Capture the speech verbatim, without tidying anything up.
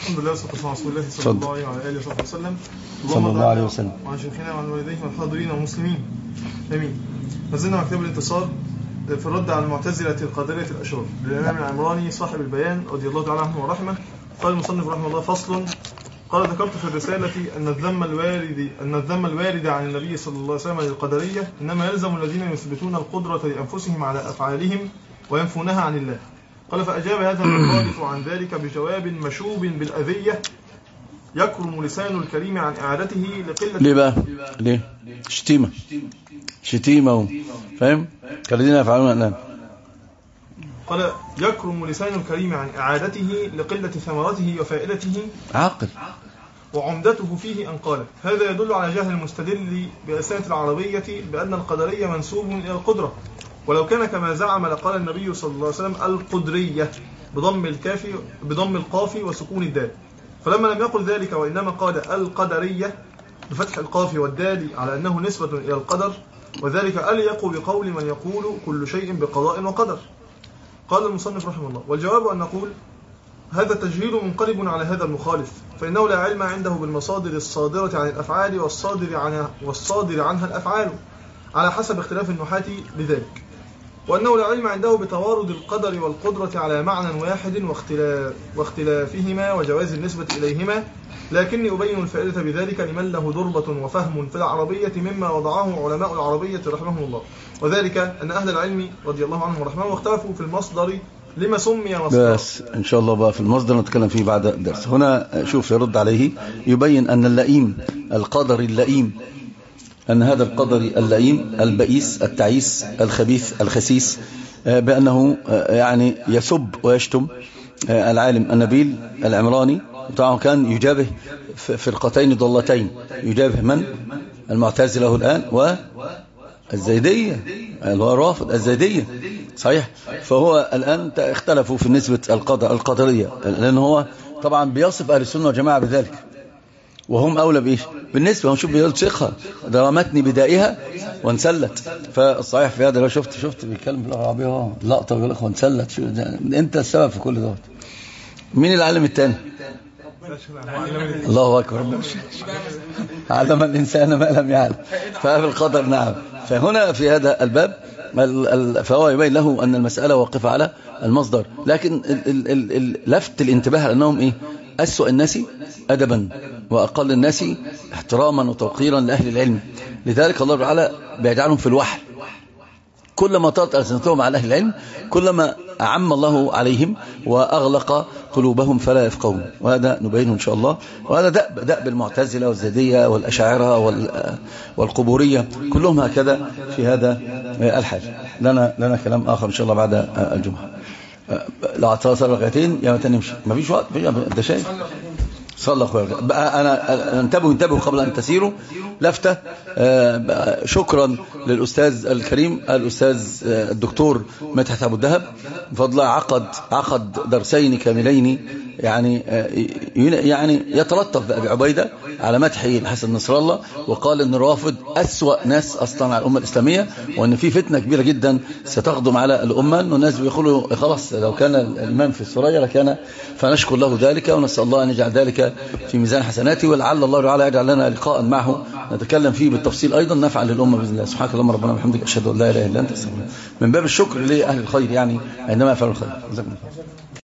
الحمد لله والصلاة والسلام على رسول الله صلى الله عليه وعلى آله وصحبه وسلم. صلى الله عليه وسلم. وعن شيخنا وعن والديه والحاضرين والمسلمين آمين. ما زلنا مع كتاب الانتصار في الرد على المعتزلة القادرية الأشرار للإمام العمراني صاحب البيان رضي الله تعالى عنه ورحمه. قال المصنف رحمه الله: فصل. قال: ذكرت في الرسالة أن الذم الوارد أن الذم الوارد عن النبي صلى الله عليه وسلم للقدرية إنما يلزم الذين يثبتون القدرة لأنفسهم على أفعالهم وينفونها عن الله. قال: فأجاب هذا المخالف عن ذلك بجواب مشوب بالأذية يكرم لسان الكريم عن إعادته لقلة. ليه بقى؟ ليه؟ شتيمة شتيمة فاهم؟ كالذين يفعلون الآن. قال: يكرم لسان الكريم عن إعادته لقلة ثمرته وفائدته عاقل. وعمدته فيه أن قال: هذا يدل على جهل المستدل بأسانة العربية بأن القدرية منسوب إلى القدرة، ولو كان كما زعم لقال النبي صلى الله عليه وسلم القدرية بضم الكاف بضم القاف وسكون الدال. فلما لم يقل ذلك وإنما قال القدرية بفتح القاف والدال على أنه نسبة إلى القدر، وذلك أليق بقول من يقول كل شيء بقضاء وقدر. قال المصنف رحمه الله: والجواب أن نقول هذا تجهيل منقلب على هذا المخالف، فإنه لا علم عنده بالمصادر الصادرة عن الأفعال والصادر عنها, والصادر عنها الأفعال على حسب اختلاف النحاة بذلك، وأنه لا علم عنده بتوارد القدر والقدرة على معنى واحد واختلاف واختلافهما وجواز النسبة إليهما، لكني أبين الفائدة بذلك لمن له ضربة وفهم في العربية مما وضعه علماء العربية رحمهم الله، وذلك أن أهل العلم رضي الله عنهم ورحمهم اختلفوا في المصدر لما سمي مصدر. بس إن شاء الله بقى في المصدر نتكلم فيه بعد الدرس. هنا شوف يرد عليه يبين أن اللئيم القدر اللئيم أن هذا القدر اللئيم البئيس التعيس الخبيث الخسيس بأنه يعني يسب ويشتم العالم النبيل العمراني. طبعا كان يجابه فرقتين ضلتين، يجابه من؟ المعتزلة الآن والزيدية اللي هو الرافض الزيدية صحيح. فهو الآن اختلفوا في نسبة القدر القدرية، لأن هو طبعا بيصف أهل السنة والجماعة بذلك، وهم أولى بإيش؟ بالنسبة هم شوف بيقول شيخها درمتني بدائها وانسلت. فالصحيح في هذا لو شفت شفت بيتكلم باللغة العربية اهو لقطة ويقول لك وانسلت. شو انت السبب في كل دوت. مين العالم الثاني؟ الله أكبر. علم الإنسان ما لم يعلم. ففي القدر نعم. فهنا في هذا الباب فهو يبين له أن المسألة واقفة على المصدر، لكن لفت الانتباه لأنهم إيه؟ أسوأ الناس أدبا وأقل الناس احتراما وتوقيرا لأهل العلم. لذلك الله تعالى بيجعلهم في الوحل، كلما طالت ألسنتهم على أهل العلم كلما أعم الله عليهم وأغلق قلوبهم فلا يفقهون، وهذا نبينه إن شاء الله. وهذا دأب, دأب المعتزلة والزيدية والأشاعرة والقبورية كلهم هكذا في هذا الحال. لنا, لنا كلام آخر إن شاء الله بعد الجمعة. لو اعتراض ركعتين يا متى نمشي ما فيش وقت. ده شيء صلى اخويا بقى. انا انتبهوا انتبهوا قبل ان تسيروا. لفته شكرا للاستاذ الكريم الاستاذ الدكتور مدحت ابو الدهب بفضل عقد عقد درسين كاملين، يعني يعني يتلطف بأبي عبيدة على مدح الحسن نصر الله، وقال ان الرافض أسوأ ناس اصلا على الامه الاسلاميه، وان في فتنه كبيره جدا ستقدم على الامه، انه الناس بيقولوا خلاص لو كان الامام في السوريه لكان. فنشكر له ذلك ونسال الله ان يجعل ذلك في ميزان حسناته، ولعل الله تعالى يجعل لنا لقاء معه نتكلم فيه بالتفصيل ايضا نفعا للامه باذن الله. سبحانك اللهم ربنا وبحمدك اشهد ان لا اله الا انت استغفرك. من باب الشكر لاهل الخير يعني عندما يفعلوا الخير.